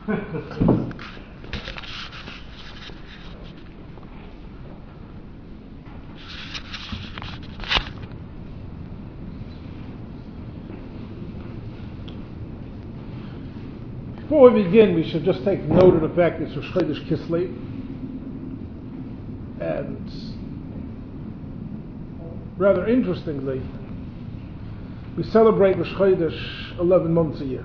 Before we begin, we should just take note of the fact that it's Rosh Chodesh Kislev, and rather interestingly, we celebrate Rosh Chodesh 11 months a year.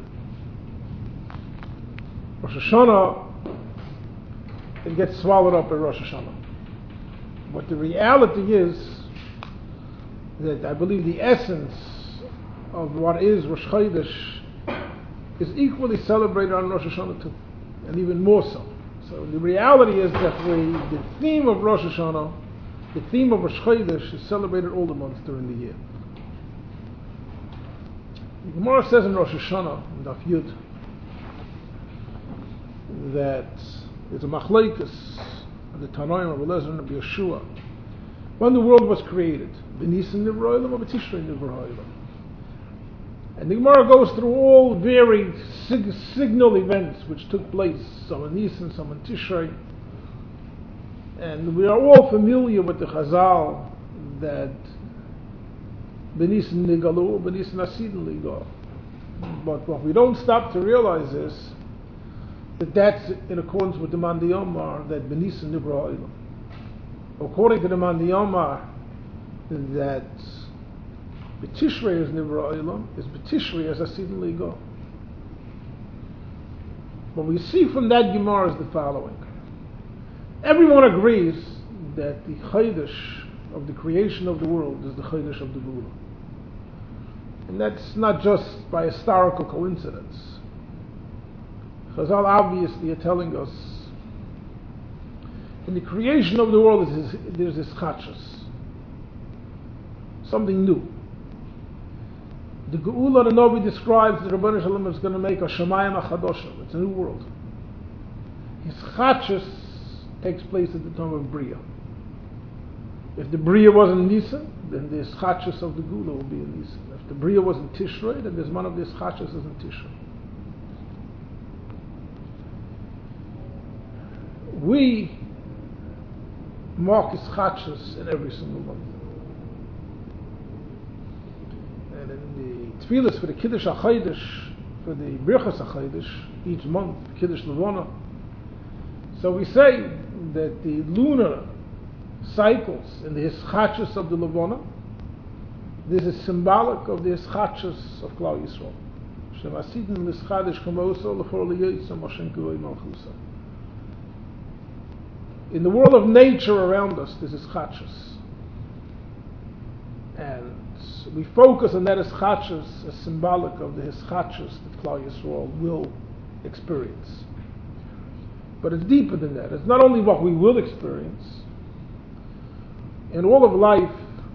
Rosh Hashanah, it gets swallowed up by Rosh Hashanah. But the reality is that I believe the essence of what is Rosh Chodesh is equally celebrated on Rosh Hashanah too, and even more so. So the reality is that the theme of Rosh Hashanah, the theme of Rosh Chodesh, is celebrated all the months during the year. The Gemara says in Rosh Hashanah, in Daf Yud, that there's a machlekes of the Tanoim of Elazar and Rabbi Yeshua when the world was created, b'Nisan nivra olam or b'Tishrei nivra olam. And the Gemara goes through all varied signal events which took place, some in Nisan, some in Tishrei. And we are all familiar with the Chazal that B'Nisan nigalu, B'Nisan asidin ligal. But what we don't stop to realize is that that's in accordance with the Man Diyomar, that B'Nisan nivra olam. According to the Man Diyomar, that B'Tishrei is nivra olam, is B'Tishrei as asidin ligal. What we see from that Gemara is the following. Everyone agrees that the Chodesh of the creation of the world is the Chodesh of the Gula. And that's not just by historical coincidence. Chazal obviously are telling us in the creation of the world there's this chachas, something new. The Geula, the Novi describes that Rebbeinu Shalom is going to make a Shemayim HaChadoshim. It's a new world. His chachas takes place at the time of Bria. If the Bria was in Nisan, then the chachas of the Geula will be in Nisan. If the Bria was in Tishrei, then there's one of these chachas is in Tishrei. We mark his chachas in every single month. And in the tefillas for the Kiddush HaChodesh, for the Birchas HaChodesh, each month, Kiddush Levana. So we say that the lunar cycles in the Hischachas of the Levana, this is symbolic of the Hischachas of Klal Yisrael. Shem Asidin Lischadesh Kamoso L'chor L'Yotza Moshen Kivoi Malchusa. In the world of nature around us, this is Hischachas. And we focus on that Hischachas as symbolic of the Hischachas that Klal Yisrael will experience. But it's deeper than that. It's not only what we will experience. In all of life,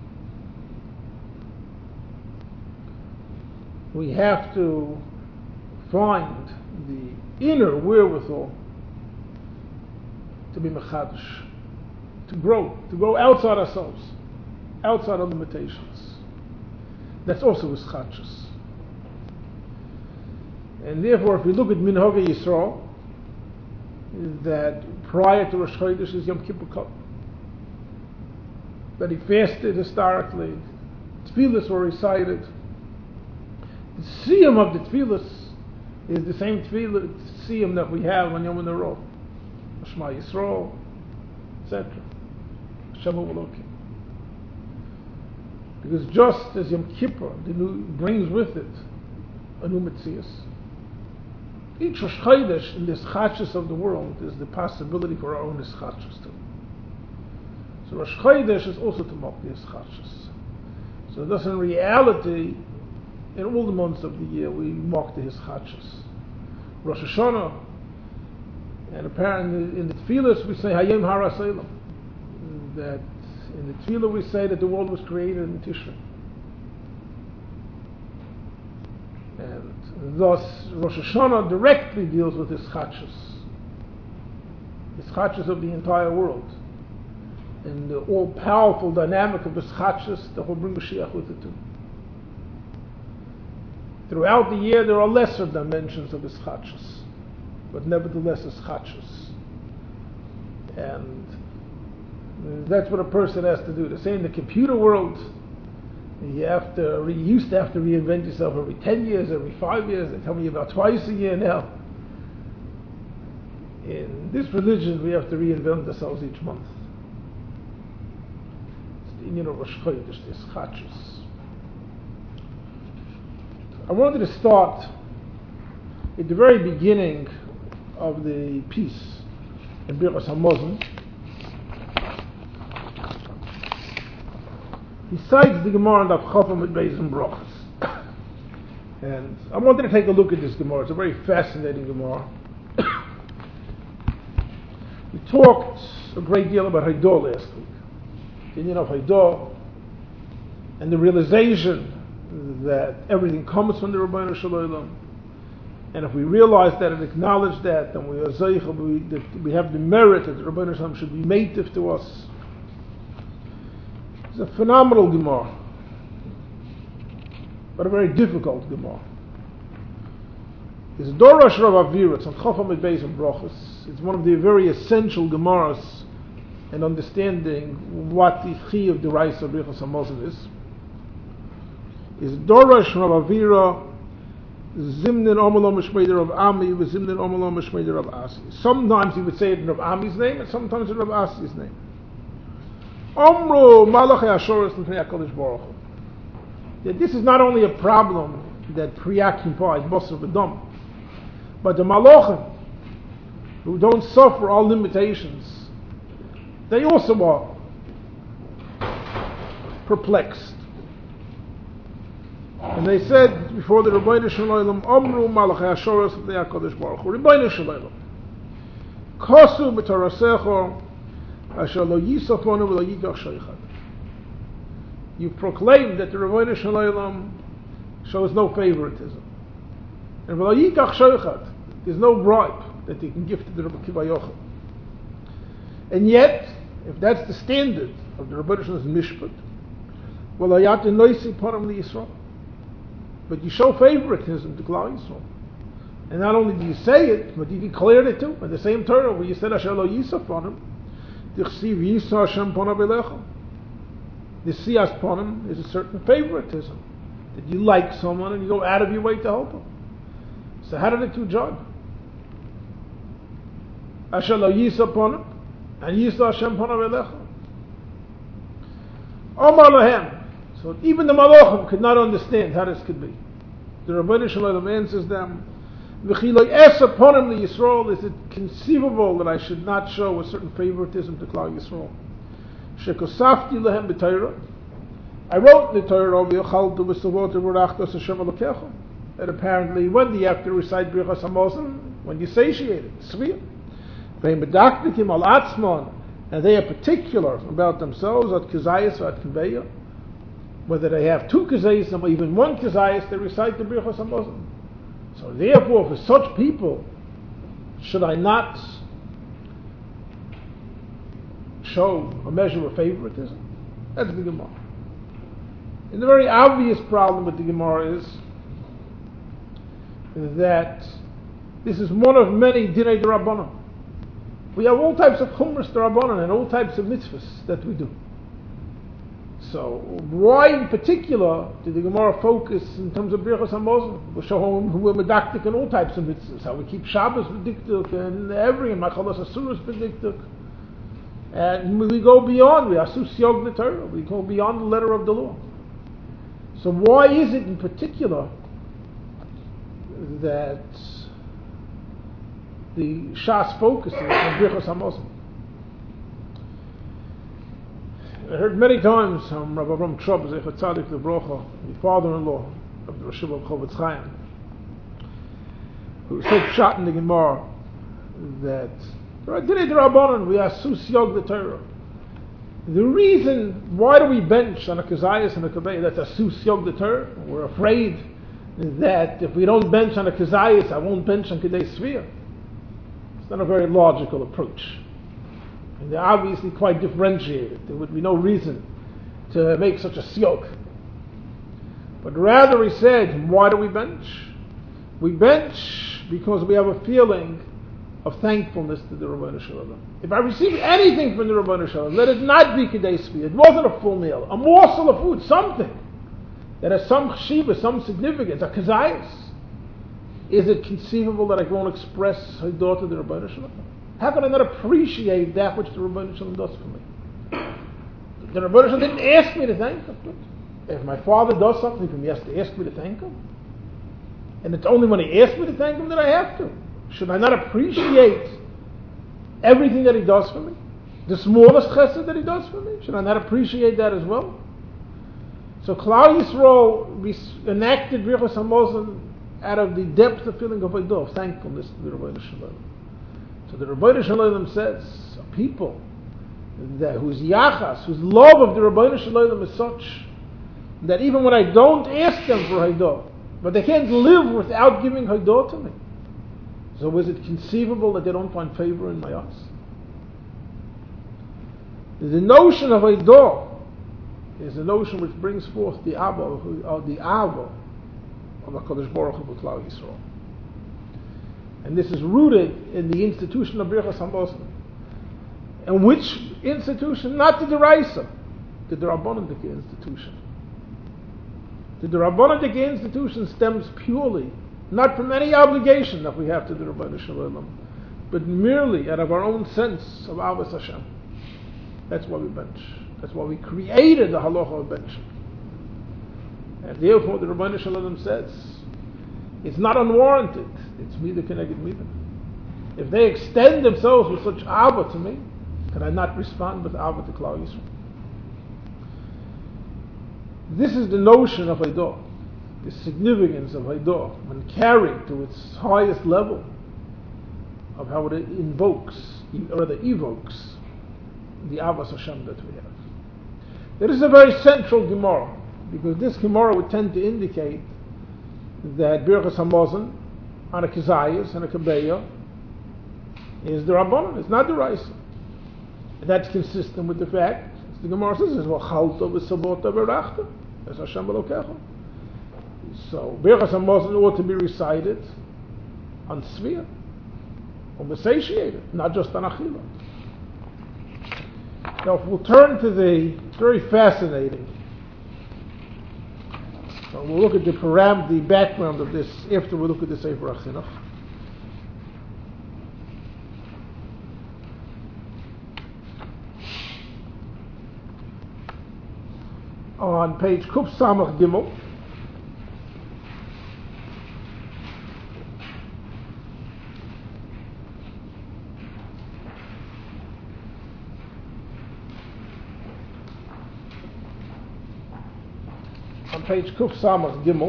we have to find the inner wherewithal to be mechadish, to grow outside ourselves, outside our limitations. That's also ischachus. And therefore, if we look at Minhag Yisrael, that prior to Rosh Chodesh is Yom Kippur Kol, that he fasted historically, tefillas were recited. The siyum of the tefillas is the same siyum that we have on Yom Narov, Shema Yisrael, etc. Shabbat Elokim. Because just as Yom Kippur brings with it a new Metzias, each Rosh Chodesh in this chachas of the world is the possibility for our own ischachas too. So Rosh Chodesh is also to mark the ischachas. So thus in reality, in all the months of the year, we mark the ischachas. Rosh Hashanah, and apparently in the tefillas we say Hayom Hara Selam. That in the tefillah we say that the world was created in Tishrei. And thus, Rosh Hashanah directly deals with ischachas of the entire world, and the all-powerful dynamic of ischachas that will bring Mashiach with it too. Throughout the year, there are lesser dimensions of ischachas, but nevertheless is chachus. And that's what a person has to do. They say in the computer world, you used to have to reinvent yourself every 10 years, every 5 years. They tell me about twice a year now. In this religion, we have to reinvent ourselves each month. It's the Inyan of Rosh Chodesh, this chachus. I wanted to start at the very beginning of the piece in Birchos Hamazon. He cites the Gemara in Daf Chafam with Beis and Brachos. And I wanted to take a look at this Gemara. It's a very fascinating Gemara. We talked a great deal about Haidah last week. The Inyan of Haidah and the realization that everything comes from the Ribbono Shel Olam. And if we realize that and acknowledge that, then we are zeicha, that we have the merit that the Ribbono Shel Olam should be meitiv to us. It's a phenomenal Gemara, but a very difficult Gemara. It's Dorosh Rav Avira. It's on Chafam with Beis and Brachos. It's one of the very essential Gemaras in understanding what the chi of the Reis of Birchos Hamazon is. It's Dorosh Rav Avira. Zimnin Omelo Mishmeider of Ami with Zimnin Omelo Mishmeider of Asi. Sometimes he would say it in Rav Ami's name, and sometimes in Rav Asi's name. Omru Malachei Ashoros L'Fnei HaKadosh Baruch Hu. That this is not only a problem that preoccupies Basar V'Dam, but the Malachim, who don't suffer all limitations, they also are perplexed. And they said before the Ribbono Shel Olam, Omru Malachei Ashoros L'Fnei HaKadosh Baruch Hu, Ribbono Shel Olam, Kosu B'Torasecho, You've proclaimed that the Ribbono Shel Olam shows no favoritism. And there's no bribe that he can give to the Rebbe Kiva Yochel. And yet, if that's the standard of the Ribbono Shel Olam's mishpat, but you show favoritism to Klal Yisrael. And not only do you say it, but you declared it too. In the same Torah where you said Asher lo yisaf on him, the siyas ponim is a certain favoritism, that you like someone and you go out of your way to help him. So how do the two join? Asher lo yisaf ponim and yisaf Hashem ponav elecha. Omar lahem. So even the Malachim could not understand how this could be. The Ribbono Shel Olam answers them, V'chiloi es upon him the Yisrael, is it conceivable that I should not show a certain favoritism to Klal Yisrael? Shekosafti lehem b'Torah. I wrote in the Torah, V'yochaltu v'savot v'rachtos Hashem Elokecha. That apparently when do you have to recite Birchos Hamazon? When you satiate it, Tzviyah. V'hem b'daktikim al atzmon, and they are particular about themselves, at Kazayas or at Kaveyah. Whether they have two kazayas or even one kazayas, they recite the Birchos Hamazon. So therefore, for such people, should I not show a measure of favoritism? That's the Gemara. And the very obvious problem with the Gemara is that this is one of many Dinei D'Rabbanan. We have all types of Chumras D'Rabbanan and all types of mitzvahs that we do. So why in particular did the Gemara focus in terms of Birchos Hamazon? We'll show who we're medaktik in all types of mitzvahs, how we keep Shabbos mediktuk and Machalas Asuros mediktuk. And we go beyond, we asus yog the Torah, we go beyond the letter of the law. So why is it in particular that the Shas focuses on Birchos Hamazon? I heard many times from Rabbi Avram Trop, Zecher Tzadik Livrocha, the father-in-law of the Rosh of Chofetz Chaim, who was so shot in the Gemara that Dinei D'Rabbanan, we asus yog the Torah. The reason why do we bench on a kazayas and a kabei? That's asus yog the Torah. We're afraid that if we don't bench on a kazayas, I won't bench on kedei sviyah. It's not a very logical approach. And they're obviously quite differentiated. There would be no reason to make such a siyok. But rather he said, why do we bench? We bench because we have a feeling of thankfulness to the Ribbono Shel Olam. If I receive anything from the Ribbono Shel Olam, let it not be Kedei Tzvi. It wasn't a full meal, a morsel of food, something that has some cheshivah, some significance, a kazayas. Is it conceivable that I won't express Haidah to the Ribbono Shel Olam? How can I not appreciate that which the Ribbono Shel Olam does for me? The Ribbono Shel Olam didn't ask me to thank him. If my father does something for me, he has to ask me to thank him. And it's only when he asks me to thank him that I have to. Should I not appreciate everything that he does for me? The smallest chesed that he does for me? Should I not appreciate that as well? So Klal Yisrael enacted Birchas Hamazon out of the depth of feeling of Haidah, of thankfulness to the Ribbono Shel Olam. So the Ribbono Shel Olam says, a people whose yachas, whose love of the Ribbono Shel Olam is such that even when I don't ask them for Haidah, but they can't live without giving Haidah to me. So is it conceivable that they don't find favor in my eyes? The notion of Haidah is a notion which brings forth the Abba of HaKadosh Baruch Hu B'Klal Yisrael. And this is rooted in the institution of Birchas Hamazon. And which institution? Not the Deraisa, the Rabbanandik institution. The Rabbanandik institution stems purely, not from any obligation that we have to the Ribbono Shel Olam, but merely out of our own sense of Avos Hashem. That's why we bench. That's why we created the halacha of bench. And therefore the Ribbono Shel Olam says, it's not unwarranted. It's mida keneged mida. If they extend themselves with such ava to me, can I not respond with ava to Klal Yisrael? This is the notion of Haidah, the significance of Haidah, when carried to its highest level of how it invokes, or rather evokes, the Avos Hashem that we have. There is a very central Gemara, because this Gemara would tend to indicate that Birchas Hamazon on a Kazayas and a Kabeya is the Rabbanon, it's not the Raisa. That's consistent with the fact, as the Gemara says, V'chalta v'sabota v'rachta, as Hashem Elokecha. So Birchas Hamazon ought to be recited on Tzviyah, or satiated, not just on Achila. Now, if we'll turn to it's very fascinating. So we'll look at the background of this after we look at the Sefer HaChinuch. On page Kuf Samach Gimel, page Kuf Samach Gimel,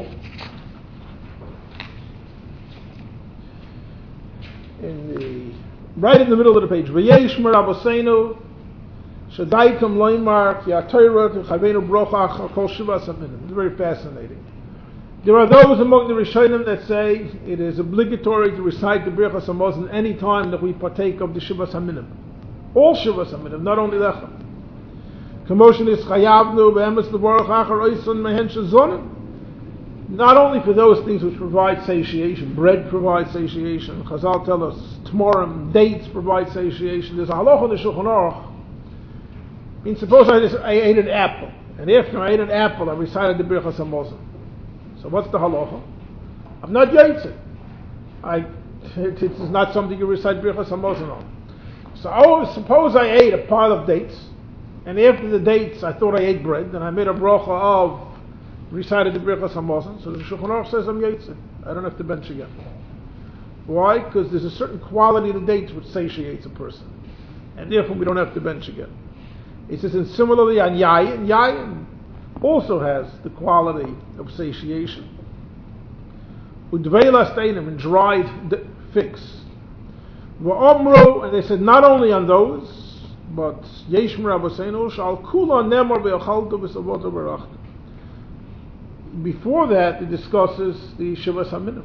right in the middle of the page, V'yesh Meraboseinu Shadaikum Loimar Ki HaTorah T'Chavenu Brocha Kol Shivas Aminim. It's very fascinating. There are those among the Rishonim that say it is obligatory to recite the Birchas Hamazon any time that we partake of the Shivas Aminim. All Shivas Aminim, not only Lechem. Commotion is chayavnu be'emes levarach achar oison mehen shezonim. Not only for those things which provide satiation, bread provides satiation. Chazal tell us tmorim, dates provide satiation. There's a halacha in the Shulchan Aruch. I mean, suppose I ate an apple, and after I ate an apple, I recited the Birchas Hamazon. So what's the halacha? I'm not yaitze. It is not something you recite Birchas Hamazon on. So suppose I ate a pile of dates. And after the dates, I thought I ate bread, and I made a bracha of recited the Birchas Hamazon. So the Shulchan Aruch says I'm yaitze. I don't have to bench again. Why? Because there's a certain quality of the dates which satiates a person, and therefore we don't have to bench again. It says, and similarly on yayin, yayin also has the quality of satiation. Udveila steinim, and dried figs. V'omru, and they said not only on those, but Yesh Meraboseinu shal kula nemar ve'achalta v'savota v'rachta. Before that, it discusses the Shivas Haminim.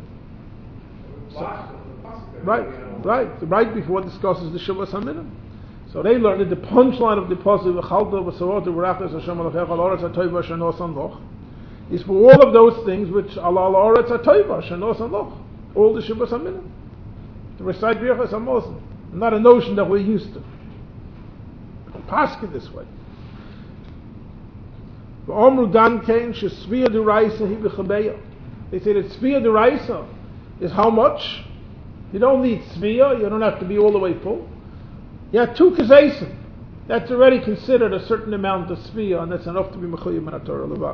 Right before it discusses the Shivas Haminim. So they learned that the punchline of the pasuk v'chalta v'savota v'rachta is Hashem Elokecha al ha'aretz ha'toiva she'nosan loch is for all of those things which al ha'aretz ha'toiva she'nosan loch, all the Shivas Haminim. to recite Birchas Hamazon. Not a notion that we're used to. Paskin this way. They say that Tzviya D'Oraisa is how much? You don't need Tzviya, you don't have to be all the way full. You have 2 Kazaisim. That's already considered a certain amount of Tzviya, and that's enough to be Mechuyim in a Torah Levat.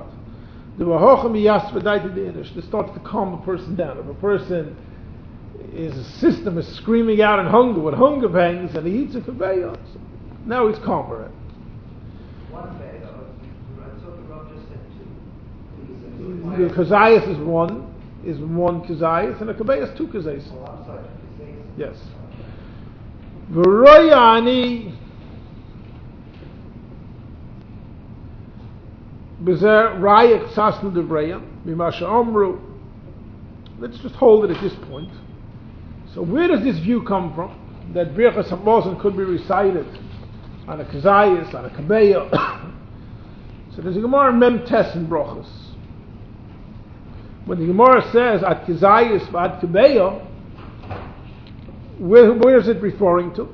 This starts to calm a person down. If a person, his system is screaming out in hunger, with hunger pangs, and he eats a Kaveya, now he's calmer. One Kaveya, so the Rav just said 2. The Kazayas is one Kazayas, and a Kaveya is 2 Kazayas. Oh, I'm sorry, Kazayas. Yes. V'royani b'zer rayik sasnu devrayam mimasha omru. Let's just hold it at this point. So where does this view come from? That Birchas Hamazon could be recited on a Kazayas, on a Kabeya. So there's a Gemara in Mem Tes in Brochus. When the Gemara says at Kazayas v'ad Kabeya, where is it referring to?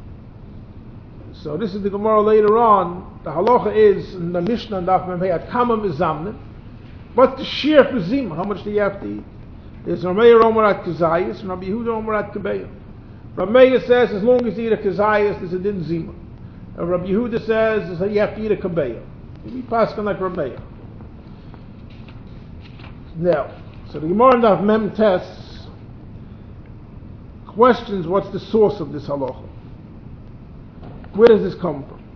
So this is the Gemara later on. The halacha is in the Mishnah and Daf Mem Hey at Kama Mizamnin. What's the shear for Zima? How much do you have to eat? There's Rameir Omer at Kazayas and Rabbi Yehuda Omer at Kabeya. Rameir says as long as you eat a Kazayas, there's a din Zima. And Rabbi Yehuda says that you have to eat a Kabeya. You be passing like Rameir. Now, so the Gemara in Daf Mem Tes questions what's the source of this halacha. Where does this come from?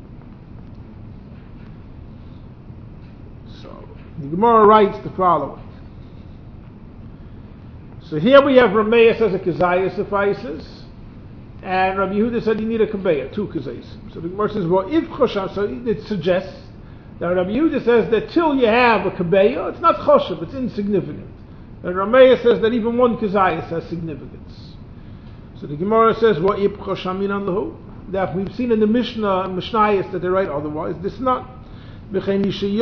So the Gemara writes the following. So here we have Rameya says a Kazaya suffices, and Rabbi Yehuda said you need a Kabeya, 2 Kazayas. So the Gemara says, well, if Choshav, so it suggests that Rabbi Yehuda says that till you have a Kabeya, it's not Choshav, it's insignificant. And Rameya says that even 1 Kazayas has significance. So the Gemara says, well, if Choshav minan lahu, that we've seen in the Mishnah and Mishnayos that they write otherwise. This is not. A person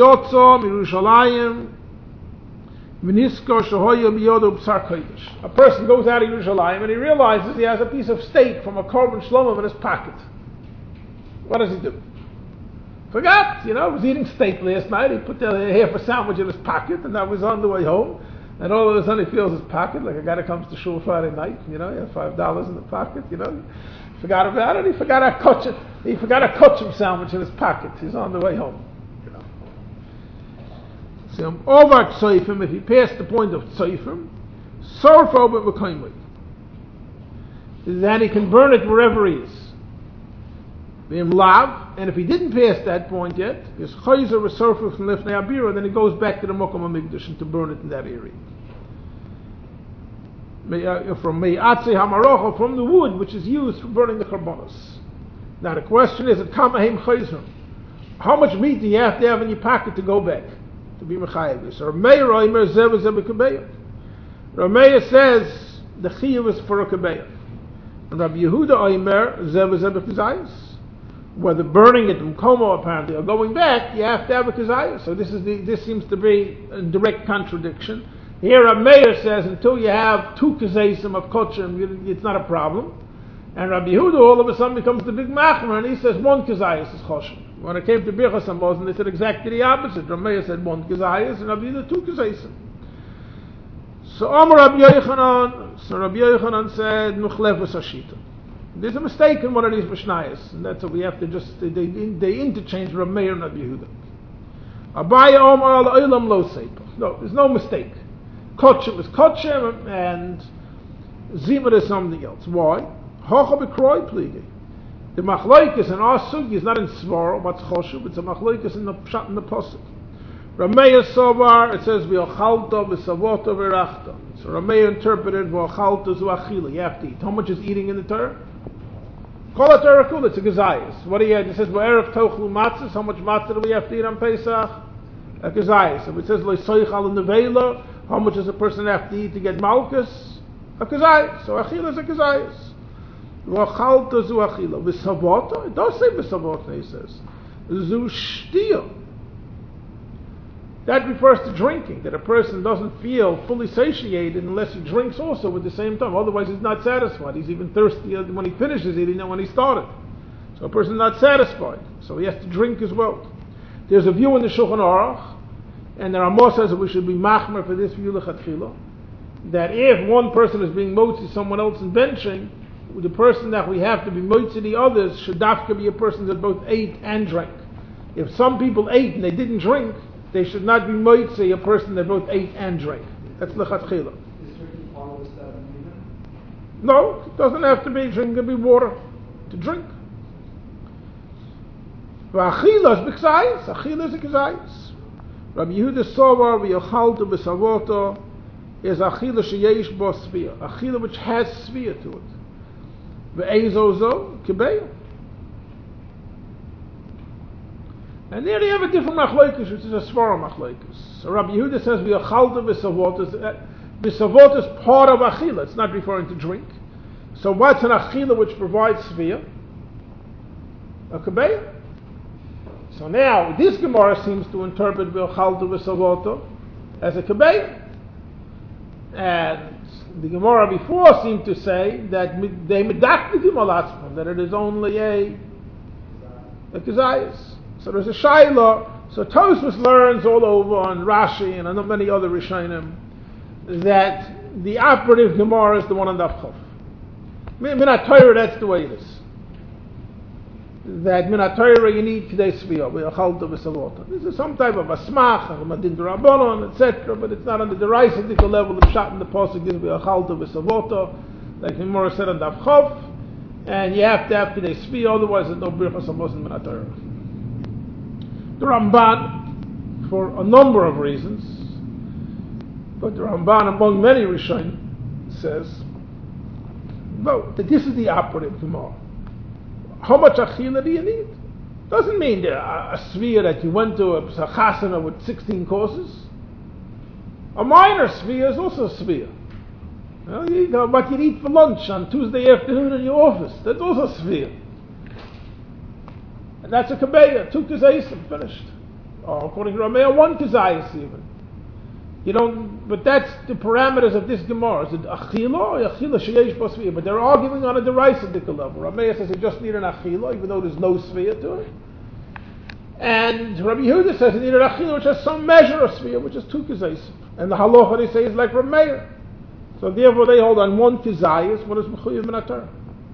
goes out of Yerushalayim and he realizes he has a piece of steak from a korban shlomim in his pocket. What does he do? Forgot, he was eating steak last night. He put half a sandwich in his pocket, and that was on the way home. And all of a sudden he feels his pocket like a guy that comes to shul Friday night. He has $5 in the pocket. Forgot about it. He forgot a kachim sandwich in his pocket. He's on the way home. So over tzoifim, if he passed the point of tzoifim, sorfo b'mekayim, then he can burn it wherever he is. B'im lav, and if he didn't pass that point yet, his chayzer was sorfo from lifnei abira, then he goes back to the mokum hamikdash and to burn it in that area. From me'atzei hamarocha, from the wood which is used for burning the karbonos. Now the question is, kamahem chayzer, how much meat do you have to have in your pocket to go back to be mechayev? So Rameya says the chiyuv is for a kabeya, and Rabbi Yehuda Omer kazayis. Whether burning it from Como apparently or going back, you have to have a kazayis. So this seems to be a direct contradiction. Here Rameya says until you have 2 kazayim of kochim, it's not a problem. And Rabbi Yehuda all of a sudden becomes the big machmer, and he says 1 kazayis is choshen. When it came to Birchas Hamazon, they said exactly the opposite. Rameya said 1 kazayis, and Rabbi Yehuda 2 kazayim. So Rabbi Yochanan said nuchlefus hashita. There's a mistake in one of these Mishnayos, and that's what we have to just they interchange Rameya and Rabbi Yehuda. Abaya Omar al Olam lo seipah. No, there's no mistake. Kotchem is kotchem, and zimah is something else. Why? Hocha b'kroi pligi. The machlokes in our sugi is not in svara, what's choshev, it's a machlokes in the pshat and the pasuk. Rameya sovar, it says v'ochalta v'savota v'rachta. So Rameya interpreted v'ochalta zu achila, you have to eat. How much is eating in the Torah? Kol ha-Torah kula, it's a gezayis. What do you have? It says v'erev tochlu matzahs, how much matzah do we have to eat on Pesach? A gezayis. So it says lo'soichal nevela, how much does a person have to eat to get malchus? A gezayis. So achila is a gezayis. V'ochalta zu achila. V'savota, it does say v'savota, he says. Zu shtiya. That refers to drinking, that a person doesn't feel fully satiated unless he drinks also at the same time. Otherwise he's not satisfied. He's even thirsty when he finishes eating than when he started. So a person is not satisfied. So he has to drink as well. There's a view in the Shulchan Aruch, and the Ramah says that we should be machmer for this view lechatchila, that if one person is being motzi someone else in benching, the person that we have to be motzi the others should dafka be a person that both ate and drank. If some people ate and they didn't drink, they should not be motzi a person that both ate and drank. That's lechatchila. Is drinking part of the seven even? No, it doesn't have to be drinking. It can be water to drink. V'achila is b'kzayis. Achila is a kzayis. Rabbi Yehuda Sovar v'yochalto b'savoto is achila sheyesh bo svia. Achila which has svia to it. V'eizozo kibeya. And there you have a different machlokes, which is a svara machlokes. So Rabbi Yehuda says v'yochalto b'savoto. B'savot is part of achila. It's not referring to drink. So what's an achila which provides svia? A kibeya. So now, this Gemara seems to interpret V'ochaltu V'savoto as a Kabei. And the Gemara before seemed to say that they medaknikim alatzmon, that it is only a Kazayas. So there's a Shaila. So Tosfos learns all over on Rashi and many other Rishonim that the operative Gemara is the one on Daf Chof. Minat Torah, that's the way it is. That Minat Torah you need Kedei Sviyah, V'yochalto V'savota. This is some type of a smach, a Madin D'Rabbanon, etc., but it's not on the derisidical level of Shat in the Pasuk is V'yochalto V'savota, like the Gemara said on Daf Chof, and you have to have Kedei Sviyah, otherwise there's no Birchas Amos in Minat Torah. The Ramban, for a number of reasons, but the Ramban, among many Rishonim, says, no, that this is the operative Gemara. How much achila do you need? Doesn't mean a svia that you went to a chasana with 16 courses. A minor svia is also a svia. You know what you eat for lunch on Tuesday afternoon in your office. That's also a svia. And that's a kabeya, 2 kazayis finished. Or according to Rameh, 1 kazayis even. You don't, but that's the parameters of this Gemara. Is it achila or achila sheyesh bo svia? But they're arguing on a derisidical level. Rameh says you just need an achila, even though there's no svia to it. And Rabbi Yehuda says you need an achila which has some measure of svia, which is 2 kazayis. And the halacha they say is like Rameh. So therefore they hold on 1 kazayis, what is mechuyev minat Torah.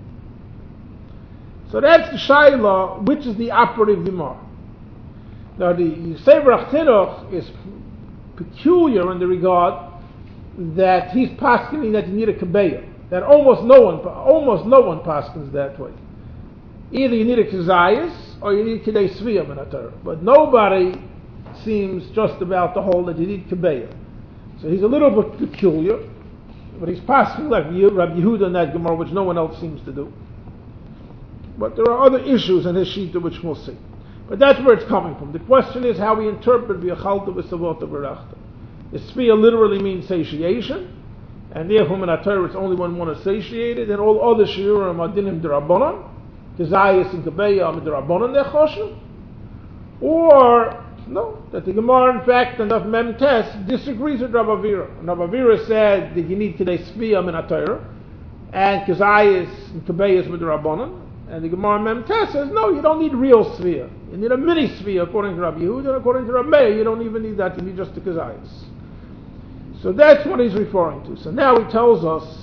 So that's the shaila, which is the operative Gemara. Now the Sefer Chinuch is peculiar in the regard that he's paskening that you need a kabeya. That almost no one paskens that way. Either you need a kazayas or you need kedei sviyah minat Torah. But nobody seems just about the whole that you need kabeya. So he's a little bit peculiar, but he's paskening like Rabbi Yehuda in that Gemara, which no one else seems to do. But there are other issues in his shita which we'll see. But that's where it's coming from. The question is how we interpret v'yachalta v'savota v'rachta. The sviyah literally means satiation, and therefore in our Torah it's only when one is satiated, and all other shiurim are dinim d'rabbanan, kazayas and kabeya are d'rabbanan nechoshu. Or, no, that the Gemara in fact and of Mem Tes disagrees with Rav Avira. Rav Avira said that you need kedei sviyah min Torah, and kazayas and kabeya is d'rabbanan. And the Gemara Mem Tes says, no, you don't need real sviyah. You need a mini sviyah according to Rabbi Yehuda, and according to Rabbi Meir, you don't even need that, you need just the kazayas. So that's what he's referring to. So now he tells us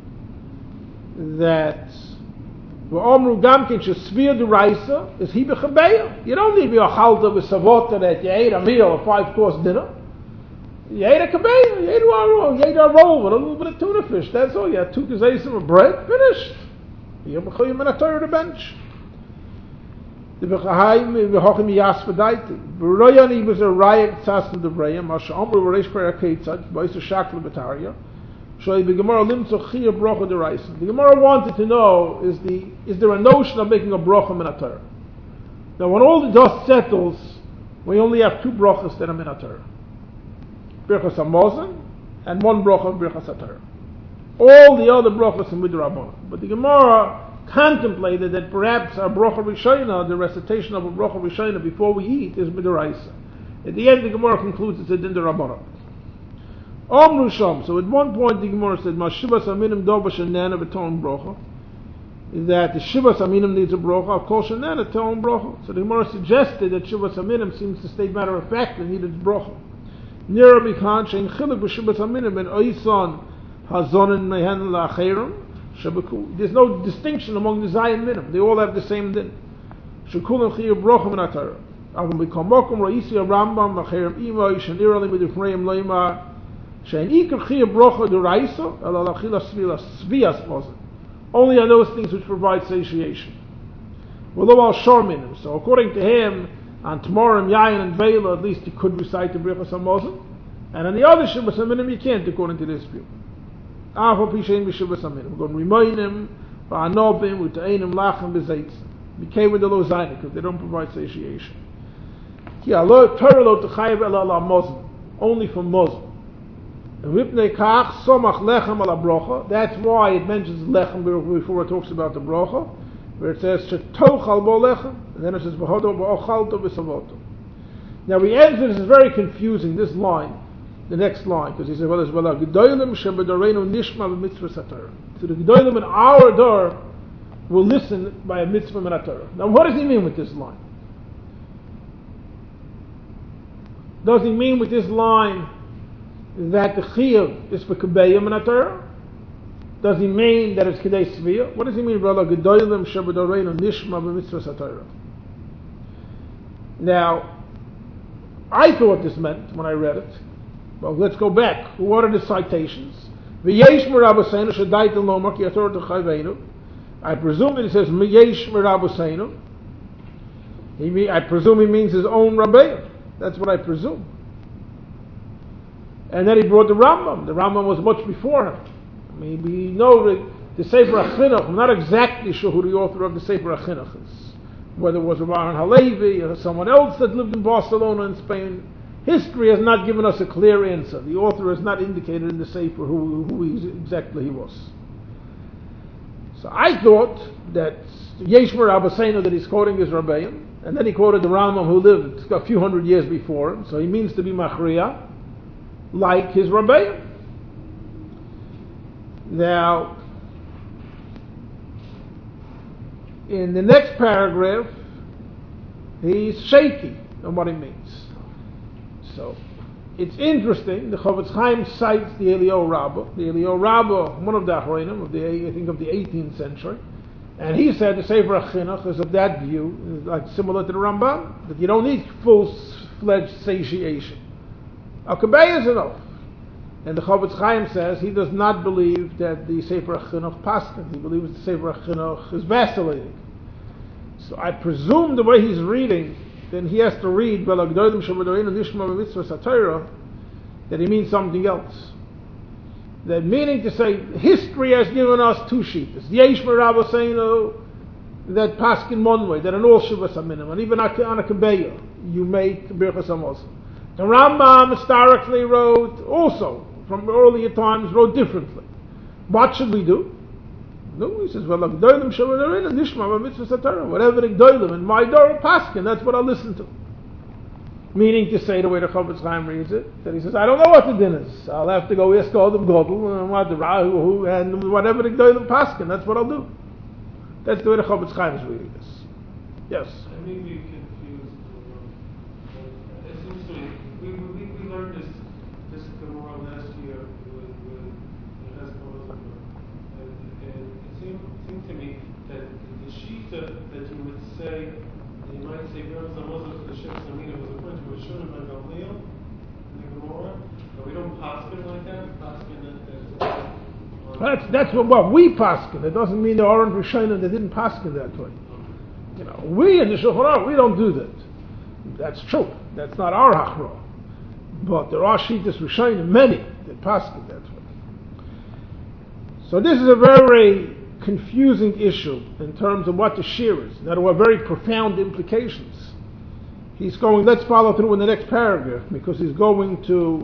that V'omru gamkin shesviyah d'raisa is he b'chabeya. You don't need v'yachalta v'savota that you ate a meal, a 5-course dinner. You ate a kabeya, you ate a roll with a little bit of tuna fish. That's all. You had 2 kazayas of bread, finished. You're mechuyev minat Torah to bench. The Bechahim v'hochim yasvadaiti. V'royani was a raya tzas of the Brayim. Masha Amru v'reish perakeitzad. V'yisa shakla b'tarya. Shoy the Gemara limtzo chiyah brocha d'raisa. The Gemara wanted to know is there a notion of making a brocha minat Torah? Now when all the dust settles, we only have 2 brochas that are minat Torah. Birchas Hamazon and 1 brocha Birchas HaTorah. All the other brachas are midrabanan. But the Gemara contemplated that perhaps our bracha rishayna, the recitation of a bracha rishayna before we eat, is midoraisa. At the end, the Gemara concludes it's a din d'Rabbanan. Omru Shom. So at one point, the Gemara said, "Mashivas aminim doba shenana v'ton brocha," that the Shivas aminim needs a brocha. Of course, shenana ton brocha. So the Gemara suggested that Shivas aminim seems to state matter of fact that needed brocha. Nira b'chan shein chiluk b'Shivas aminim ben oisan hazonin mehen la'acherim. There's no distinction among the Zion minim. They all have the same din. Shekulim chiyuv brocha min haTorah. Avon b'kamokum ra'isi Rambam v'acherim imay shenira li b'difreim loymar shein ikar chiyuv brocha d'oraisa ela lachila svias mozen. Only on those things which provide satiation. Well, al shor minim. So according to him, on Tmorim, Yayin, and Vela, at least he could recite the Brichas HaMozen. And on the other Shivas HaMinim, you can't, according to this view. Afo Pishain B'Shivas HaMinim. We're going to remind him, V'anobim, V'ta'einim, Lachem, B'Zeitzim. Became with the Lo Zaynik, because they don't provide satiation. Ki alo Torah lo t'chayev ela ala Mozen. Only for Mozen. And V'pnei Kach, Somach Lechem ala Brocha. That's why it mentions Lechem before it talks about the Brocha. Where it says, Shetochal bo Lechem. And then it says, V'hodo bo'ochalto v'savoto. Now he ends this is very confusing, this line, the next line, because he says, well, Gedolim shebedoreinu nishma b'mitzvah satorah. So the Gedolim in our door will listen by a mitzvah min haTorah. Now what does he mean with this line? Does he mean with this line that the chiyuv is for Kebayim min haTorah? Does he mean that it's Kedei Sviyah? What does he mean, brother? Gedolim shebedoreinu nishma b'mitzvah satorah. Now, I thought this meant when I read it. Well, let's go back. What are the citations? V'yesh meraboseinu shadait l'omar ki atorah t'chayveinu. I presume that he says v'yesh meraboseinu. I presume he means his own Rabbeinu. That's what I presume. And then he brought the Rambam. The Rambam was much before him. Maybe you know the Sefer HaChinuch. I'm not exactly sure who the author of the Sefer HaChinuch is. Whether it was Aaron Halevi or someone else that lived in Barcelona in Spain. History has not given us a clear answer. The author has not indicated in the Sefer who exactly he was. So I thought that Yeshmer Abbaseinu that he's quoting is Rabbeim, and then he quoted the Rambam who lived a few hundred years before him, so he means to be Machriya, like his Rabbeim. Now, in the next paragraph, he's shaky on what he means. So, it's interesting. The Chofetz Chaim cites the Eliyahu Rabbah. The Eliyahu Rabbah, one of the Achronim of the 18th century, and he said the Sefer HaChinuch is of that view, like similar to the Rambam, that you don't need full-fledged satiation. Al-Kabay is enough. And the Chofetz Chaim says he does not believe that the Sefer HaChinuch paskin. He believes the Sefer HaChinuch is vacillating. So I presume the way he's reading, then he has to read that he means something else. That meaning to say, history has given us two sheetas. Yesh Merabah saying that paskin one way, that in all Shivas HaMinim, and even on a Kebeya, you make Birchas HaMozen. The Rambam historically wrote also, from earlier times, wrote differently. What should we do? No, he says, well, whatever the Gdolim in my door paskin, that's what I'll listen to. Meaning to say the way the Chofetz Chaim reads it, that he says, I don't know what the din is. I'll have to go ask all them Godel and whatever the Gdolim paskin, that's what I'll do. That's the way the Chofetz Chaim is reading this. Yes? I may be confused. It seems to me, we learned this Gemara last year with Hezbollah. And it seemed to me that the shita that you would say, you might say, Birchas HaMozen for the Shivas HaMinim was according to a Shulem and Gamliel in the Gemara, but we don't paskin like that. That's what we paskin. It doesn't mean there aren't Rishonim that didn't paskin that way. You know, we in the Shulchan Aruch, we don't do that. That's true. That's not our hachra. But there are shitas Rishonim, many, that paskin that way. So this is a very confusing issue in terms of what the shir is. There are very profound implications. He's going, let's follow through in the next paragraph, because he's going to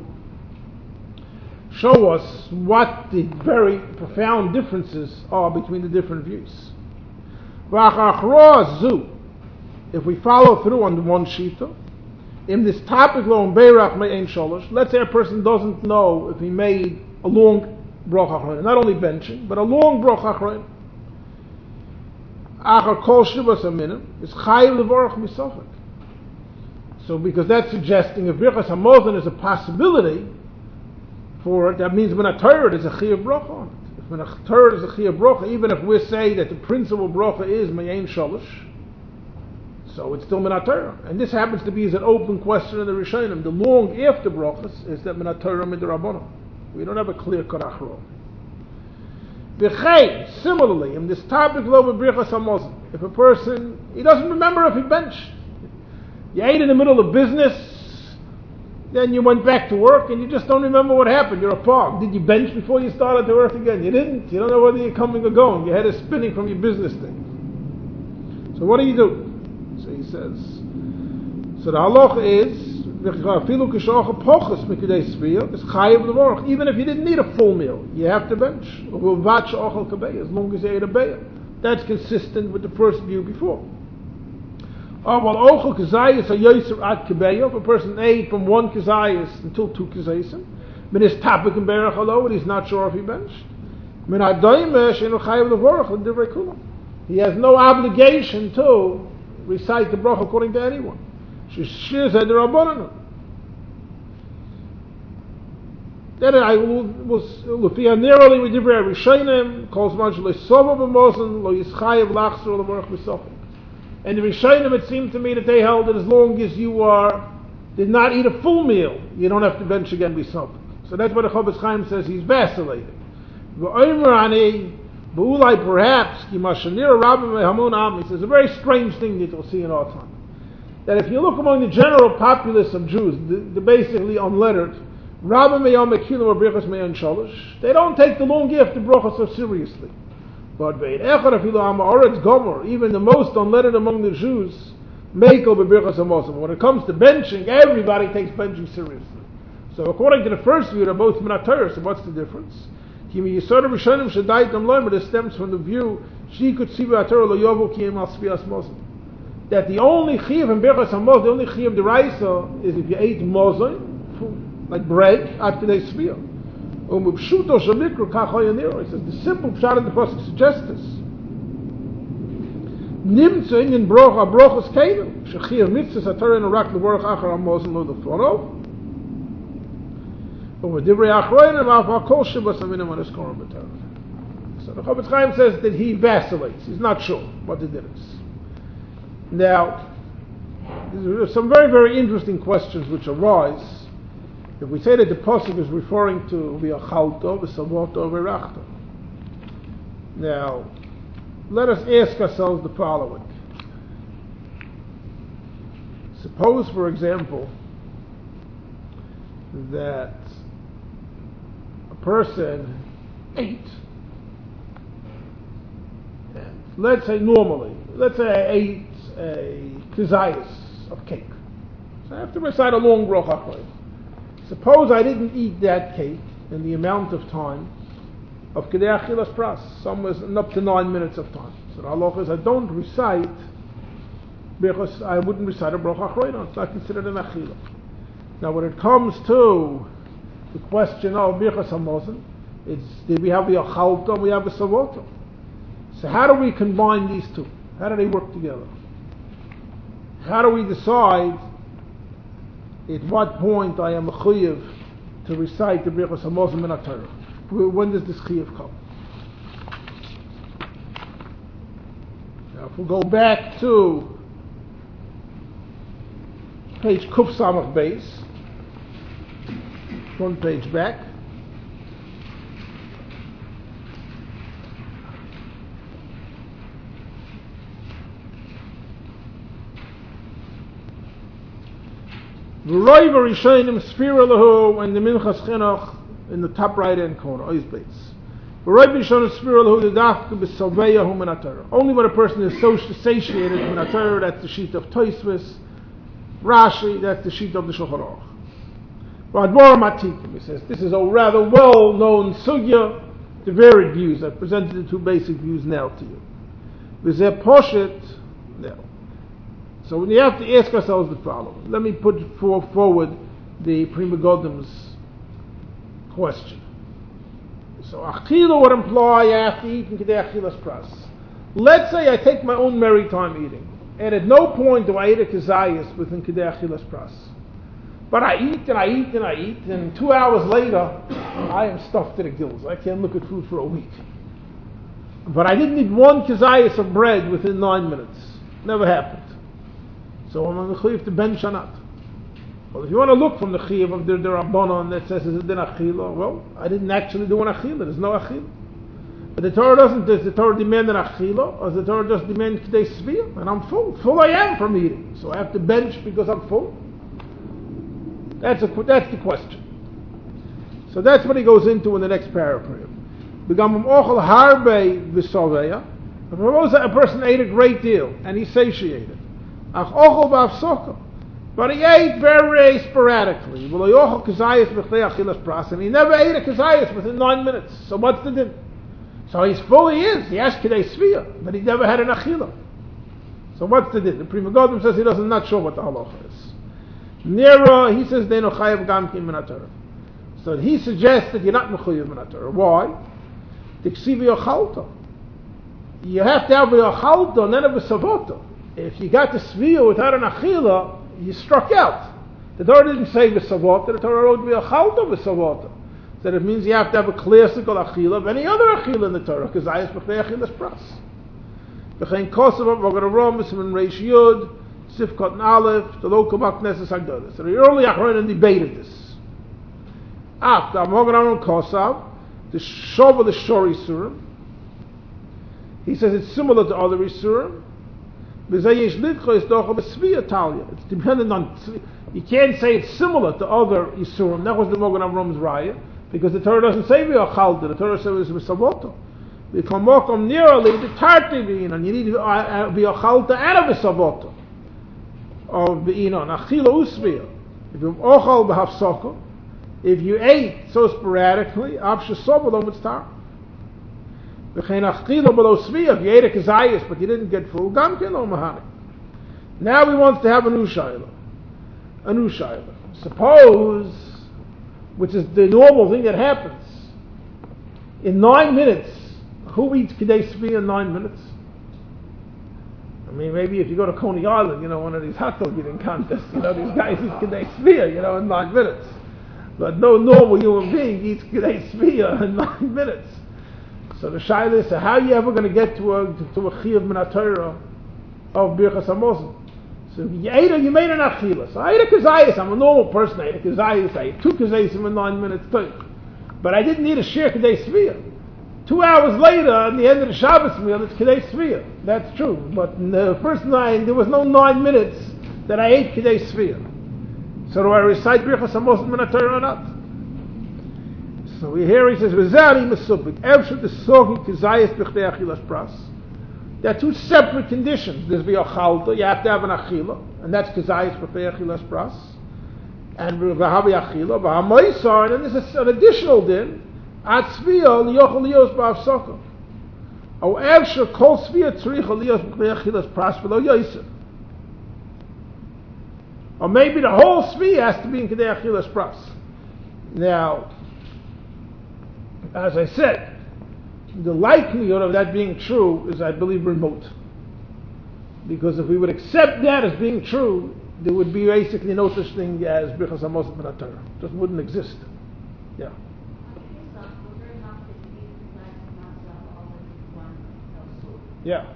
show us what the very profound differences are between the different views. If we follow through on the one shita, in this topic, lo beirach me'ein sholosh, let's say a person doesn't know if he made a long bracha achroin, not only benching, but a long bracha achroin. Achar kol shivas aminim is chayiv levorach misofik. So because that's suggesting if birchas hamazon is a possibility for it, that means when a Torah is a chiyuv bracha on it. If when a Torah is a chiyuv bracha, even if we say that the principal bracha is me'ein sholosh, so it's still Minat Torah. And this happens to be as an open question in the Rishonim. The long after brachas is that Minat Torah midrabanan. We don't have a clear-cut achron. B'chei, similarly, in this topic lo b'brichas hamazon, if a person, he doesn't remember if he benched. You ate in the middle of business, then you went back to work, and you just don't remember what happened. You're a pog. Did you bench before you started to work again? You didn't. You don't know whether you're coming or going. Your head is spinning from your business thing. So what do you do? So he says, so the halacha is, even if you didn't need a full meal, you have to bench. As long as you ate a beya. That's consistent with the first view before. If a person ate from one kazayas until two kazayasim, and he's not sure if he benched, he has no obligation to recite the bracha according to anyone. Then I was narrowly with Divrei Rishonim, calls much lo sova b'mozon lo yischayev lachzor levorach b'sofik. And the Rishonim, it seemed to me that they held that as long as you did not eat a full meal, you don't have to bench again b'sofik. So that's what the Chofetz Chaim says. He's vacillating. Perhaps, he says a very strange thing that you'll see in our time. That if you look among the general populace of Jews, the basically unlettered, they don't take the long gift of bracha so seriously. But even the most unlettered among the Jews, when it comes to benching, everybody takes benching seriously. So according to the first view, they're both Minat Torah, so what's the difference? It stems from the view that the only chiyuv in Birchas Hamazon, the only chiyuv deraisa is if you ate mozon, like bread, after they svia. It says the simple pshat in the pasuk suggests this. Nimtza inyan brocha brochas kedim shechiyuv mitzvahs atorah nerak levorach achar hamazon lo lefonov. So the Chofetz Chaim says that he vacillates. He's not sure what the difference is. Now, there are some very, very interesting questions which arise. If we say that the pasuk is referring to v'achalto, v'savoto, v'rachto. Now, let us ask ourselves the following. Suppose, for example, that person ate, and let's say I ate a kazayas of cake. So I have to recite a long bracha. Suppose I didn't eat that cake in the amount of time of kedei achilas pras, somewhere up to 9 minutes of time. So the halacha is I don't recite because I wouldn't recite a bracha achroina. It's not considered an achila. Now when it comes to the question of Birchas Hamazon, did we have the Achalta and we have the Savoto? So how do we combine these two? How do they work together? How do we decide at what point I am a Chayiv to recite the Birchas Hamazon Minat Torah? When does this Chayiv come? Now if we go back to page Kuf Samach Beis, one page back. V'roi v'rishonim sfira lahu and the minchas chinuch in the top right hand corner. Ois beis. V'roi v'rishonim sfira lahu the dafka b'salveyahu Minat Torah. Only when a person is so satiated with Minat Torah, that's the sheet of Tosfos. Rashi, that's the sheet of the Shulchan Aruch. He says, this is a rather well-known sugya, the varied views. I've presented the two basic views now to you. Now, So we have to ask ourselves the problem. Let me put forward the Pri Megadim's question. So Achila would imply I have to eat in Kedei Achilas Pras. Let's say I take my own merry time eating, and at no point do I eat a Kazayas within Kedei Achilas Pras. But I eat and I eat and I eat, and 2 hours later, I am stuffed to the gills. I can't look at food for a week. But I didn't eat one Kazayas of bread within 9 minutes. Never happened. So I'm on the Chiyuv to Ben Shanat. Well, if you want to look from the Chiyuv of the Rabbanon that says it's a din Achila, well, I didn't actually do an Achila. There's no Achila. But the Torah doesn't. Does the Torah demand an Achila, or does the Torah just demand Kedei Sviyah? And I'm full. Full I am from eating. So I have to bench because I'm full? That's the question. So that's what he goes into in the next paragraph. Suppose a person ate a great deal and he's satiated. But he ate very sporadically. And he never ate a kazayas within 9 minutes. So what's the din? So he's full, he is. He has Kedei Sviyah, but he never had an achila. So what's the din? The Pri Megadim says he doesn't, not sure what the halacha is. Nero, he says they no chayav gam kim min haTorah. So he suggests that you're not mechuyev min haTorah. Why? Tiksivi ochalta. You have to have a ochalta and then a besavota. If you got the sviyah without an achila, you struck out. The Torah didn't say besavota. The Torah wrote ochalta besavota. So that means you have to have a classical achila of any other achila in the Torah. Because I is b'chnei achilas pras. V'chein kosav v'garam v'simen reish yud. Sifkot and Aleph, the local Knesset Hagdolah. So the early Achronim debated this. After Amogram Kosav, the Shov the Shor Isurim, he says it's similar to other Isurim. It's dependent on. You can't say it's similar to other Isurim. That was the Mogan Avram's Raya, because the Torah doesn't say V'Achalta. The Torah says V'Savoto. V'Kamokom nearly the Tarti and you need V'Achalta and a V'Savoto. Of Be'inon, Achila Usviyah. If you ochal b'hafsoko, if you ate so sporadically, Avsha Sobo lo mitztar. V'chein Achila below Sviyah, if you ate a kazayas but you didn't get full, Gam ken lo mahani. Now he wants to have a new shayla. A new shayla. Suppose, which is the normal thing that happens, in 9 minutes, who eats Kedei Sviyah in 9 minutes? I mean, maybe if you go to Coney Island, one of these hot dog eating contests, these guys eat Kedei Sviyah, in 9 minutes. But no normal human being eats Kedei Sviyah in 9 minutes. So the shayla is, how are you ever going to get to a chiyuv min haTorah of Birchas Hamazon? So you made an achila. So I ate a kazayas. I'm a normal person. I ate a kazayas. I ate 2 kazayas in 9 minutes too. But I didn't eat a shir Kedei Sviyah. 2 hours later, at the end of the Shabbos meal, it's Kedei Sviyah. That's true. But in the first 9, there was no 9 minutes that I ate Kedei Sviyah. So do I recite Birchas Hamazon min haTorah or not? So here he says, "V'zari mesupik evshut desogi kizayis b'chdei achilas pras." There are 2 separate conditions. There's v'yochalta, you have to have an achila, and that's kizayis b'chdei achilas pras. And v'havi achila, v'hamoisar, and then there's an additional din. At Sviyah liyochel liyos ba'afsoko. O evshut kol Sviyah tzricha liyos b'chdei achilas pras v'lo yoser. Or maybe the whole Sviyah has to be in Kedei Achilas Pras. Now, as I said, the likelihood of that being true is, I believe, remote. Because if we would accept that as being true, there would be basically no such thing as Birchas Hamazon min haTorah. It just wouldn't exist. Yeah. Yeah.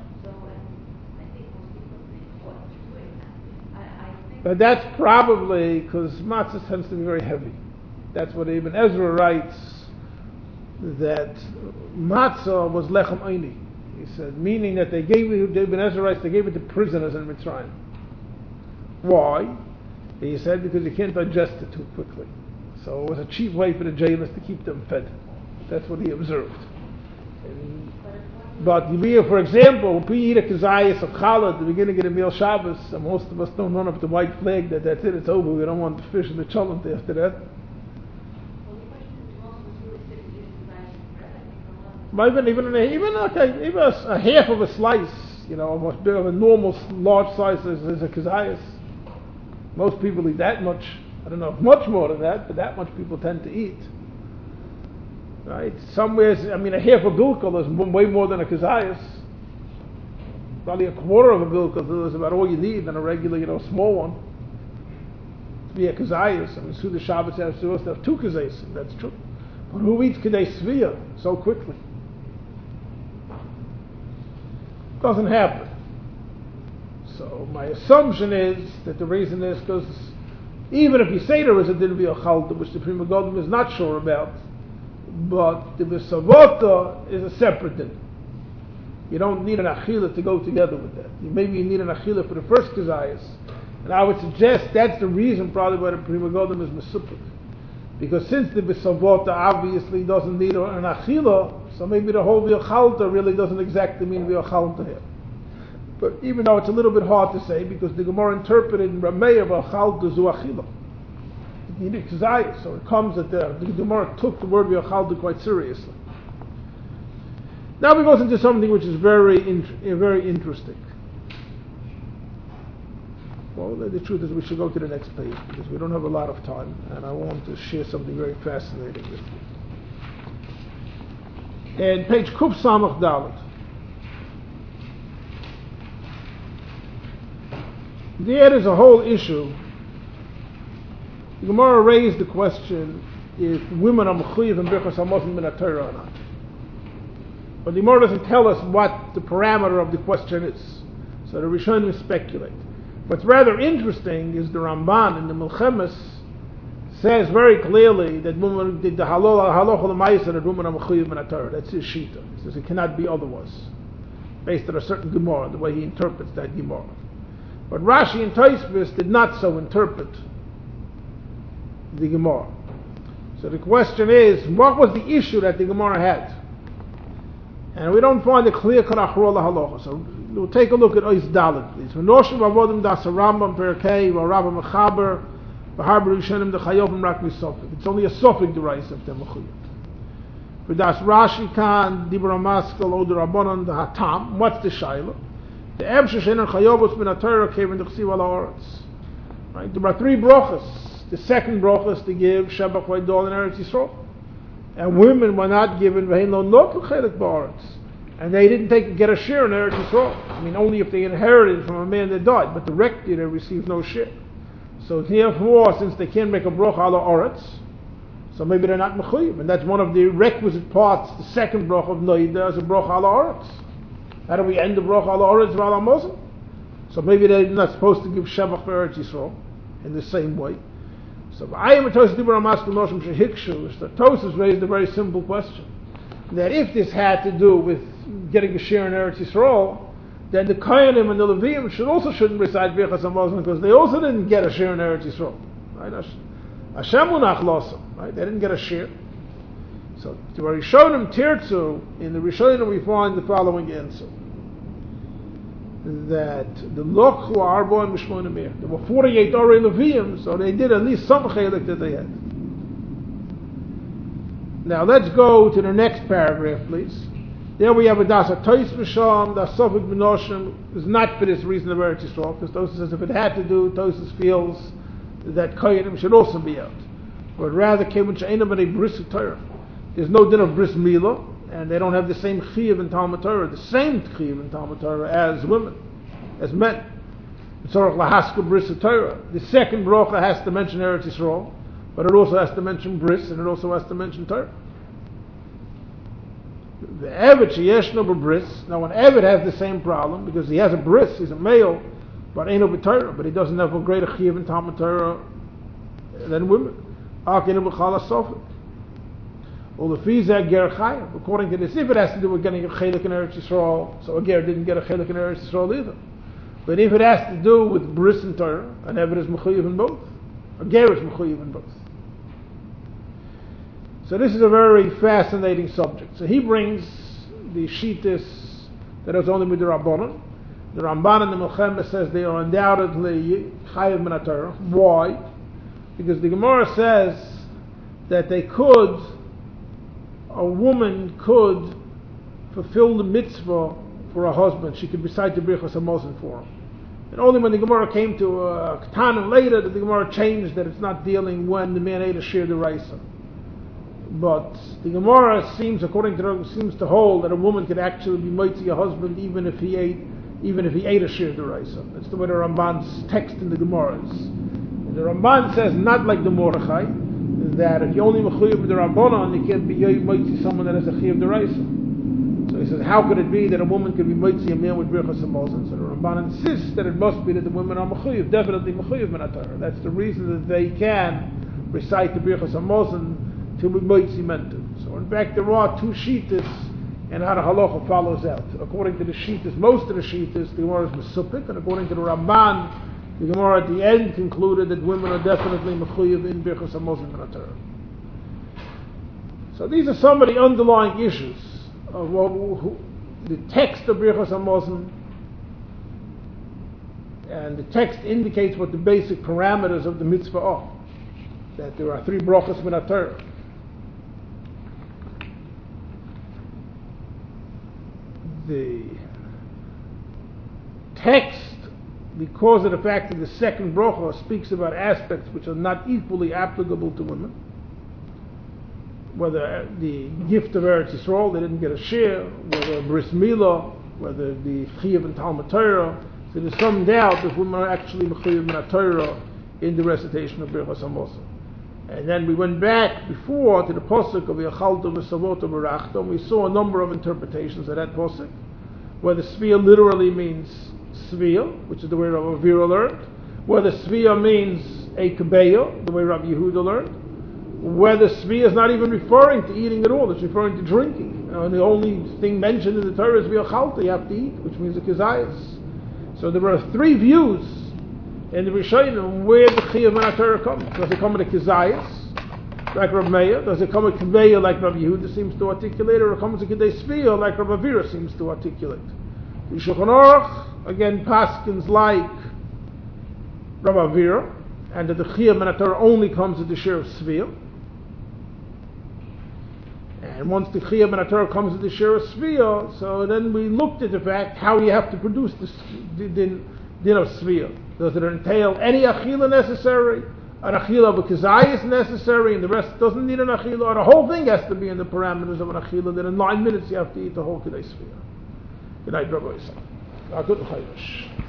But that's probably because matzah tends to be very heavy. That's what Ibn Ezra writes, that matzah was lechem eini. He said, meaning that they gave it, Ibn Ezra writes, they gave it to prisoners in Mitzrayim. Why? He said, because you can't digest it too quickly. So it was a cheap way for the jailers to keep them fed. That's what he observed. But for example, if we eat a kazayas of challah at the beginning of the meal Shabbos, and most of us don't run up the white flag that that's it, it's over, we don't want the fish and the cholent after that. Even a half of a slice, almost big of a normal large size as a kazayas. Most people eat that much. I don't know if much more than that, but that much people tend to eat. Right? Somewhere, a half a bilkel is way more than a kazayas. Probably a quarter of a bilkel is about all you need than a regular, small one. To be a kazayas. Suda Shabbos has supposed to have 2 kazayas. That's true. But who eats kedei svia so quickly? Doesn't happen. So my assumption is that the reason is because even if you say there is a din v'yachalta, which the Prima Golden is not sure about, but the v'savota is a separate din. You don't need an achila to go together with that. Maybe you need an achila for the first kazayas. And I would suggest that's the reason probably why the Prima Golden is mesupik. Because since the v'savota obviously doesn't need an achila, so maybe the whole v'yachalta really doesn't exactly mean v'yachalta here. But even though it's a little bit hard to say, because the Gemara interpreted in Rameya v'yachalta zu achila. It needed kazayas, so it comes that the Gemara took the word v'yachalta quite seriously. Now we go into something which is very interesting. Well, the truth is we should go to the next page because we don't have a lot of time and I want to share something very fascinating with you. And page Kuf Samach Dalet. There is a whole issue. The Gemara raised the question if women are mechuyev and birchas hamazon min haTorah or not. But the Gemara doesn't tell us what the parameter of the question is. So the Rishonim speculate. What's rather interesting is the Ramban in the Milchemes says very clearly that women did the halacha l'maisa that women are mechuyev min haTorah. That's his shita. He says it cannot be otherwise, based on a certain Gemara, the way he interprets that Gemara. But Rashi and Tosfos did not so interpret the Gemara. So the question is, what was the issue that the Gemara had? And we don't find a clear-cut achrol halacha. So we'll take a look at Ois Dalet, please. V'noshim avodim das Rambam perkei v'Rabba mechaber v'harber rishonim dechayovim rak misofik. It's only a sofik derais of the mechuyev. V'das Rashi kan dibra maskel od rabbanon the hatam. What's the shayla? The ebshe shener chayovos min haTorah kevin dechsiv ala oretz. Right? There are 3 brachas. The second bracha is to give Shebach v'Idol in Eretz Yisrael. And women were not given v'hein lo notu chelik ba'aretz. And they didn't get a share in Eretz Yisrael. Only if they inherited from a man that died. But directly they received no share. So therefore, since they can't make a bracha ala oretz, so maybe they're not mechuyev. And that's one of the requisite parts, the second bracha of Noida, is a bracha ala oretz. How do we end the bracha ala oretz v'ala mozon? So maybe they're not supposed to give Shevach for Eretz Yisrael in the same way. So Tosfos raised a very simple question. That if this had to do with getting a share in Eretz Yisrael, then the Kohanim and the Levim shouldn't recite Birchas Hamazon because they also didn't get a share in Eretz Yisrael. Right? Hashem unach losam. Right? They didn't get a share. So to Rishonim Tirtzu, in the Rishonim we find the following answer. That the Lokhu Arba and Mishmonim, there were 48 Orei Levim, so they did at least some chelik that they had. Now let's go to the next paragraph, please. There we have a Das HaTois Misham, Das Sofik B'Noshim, is not for this reason of Eretz Yisrael, because Tosfos says if it had to do, Tosfos feels that Kohanim should also be out. But rather, Kevin She'enam B'nei Bris Torah. There's no din of Bris Milah, and they don't have the same chiyuv in Talmud Torah, the same chiyuv in Talmud Torah as women, as men. Tzorach lahaska bris Torah. The second bracha has to mention Eretz Yisrael, but it also has to mention bris, and it also has to mention Torah. The Eved sheyeshno b'bris. Now, an Eved has the same problem because he has a bris, he's a male, but ain't no b'Torah, but he doesn't have a greater chiyuv in Talmud Torah than women. Akinu b'chala sofik. Well, the Fiza Ger Chayav. According to this, if it has to do with getting a chelik in Eretz Yisrael, so a Ger didn't get a chelik in Eretz Yisrael either. But if it has to do with bris and Torah, an Eved is mechuyev in both. A Ger is mechuyev in both. So this is a very fascinating subject. So he brings the Shittis that is only with the Rabbanon. The Ramban and the Milchemes says they are undoubtedly Chayav min haTorah. Why? Because the Gemara says that a woman could fulfill the mitzvah for her husband, she could recite the Birchas Hamazon for him. And only when the Gemara came to Ketanim later did the Gemara change that it's not dealing when the man ate a shir deraisa. But the Gemara seems to hold that a woman could actually be mitzi a husband even if he ate a shir deraisa. That's the way the Ramban's text in the Gemara is. And the Ramban says not like the Mordechai, that if you only mechuyev with the Rabbanon, you can't be mitzi someone that has a chiyuv deraisa. So he says, how could it be that a woman could be mitzi a man with Birchas Hamazon? So the Ramban insists that it must be that the women are mechuyev, definitely mechuyev min haTorah. That's the reason that they can recite the Birchas Hamazon to be mitzi mentor. So in fact, there are two shittas, and how the halacha follows out. According to the shittas, most of the shittas, the Gemara is mesupik, and according to the Ramban, the Gemara at the end concluded that women are definitely mechuyev in Birchas Hamazon min haTorah. So these are some of the underlying issues of the text of Birchas Hamazon, and the text indicates what the basic parameters of the mitzvah are. That there are 3 brachos min haTorah. The text, because of the fact that the second bracha speaks about aspects which are not equally applicable to women, whether the gift of Eretz Yisrael, they didn't get a share, whether bris milah, whether the chiyuv and Talmud Torah. So there's some doubt if women are actually chiyuv min Torah in the recitation of Birchas Hamazon. And then we went back before to the posuk of Yachalta v'Savota v'Rachta, and we saw a number of interpretations of that posuk, whether Svia literally means Svia, which is the way Rabbi Avira learned, whether Svia means a Kabeya, the way Rabbi Yehuda learned, whether Svia is not even referring to eating at all, it's referring to drinking. And the only thing mentioned in the Torah is V'yachalta, you have to eat, which means a Kizayas. So there are 3 views in the Rishonim where the Chiyuv min haTorah comes. Does it come with a Kizayas, like Rabbi Meir? Does it come with Kabeya, like Rabbi Yehuda seems to articulate? Or it comes with Kedei Svia, like Rabbi Avira seems to articulate? The Shulchan Aruch, again, paskins like Rabbi Avira, and that the Chiyuv min haTorah only comes with the share of Svia. And once the Chiyuv min haTorah comes with the share of Svia, so then we looked at the fact how you have to produce the din of Svia. Does it entail any achila necessary? An achila of a kizayis necessary, and the rest doesn't need an achila? Or the whole thing has to be in the parameters of an achila, that in 9 minutes you have to eat the whole kedei Svia. Good night, Rabbi Yisrael. Good chayush.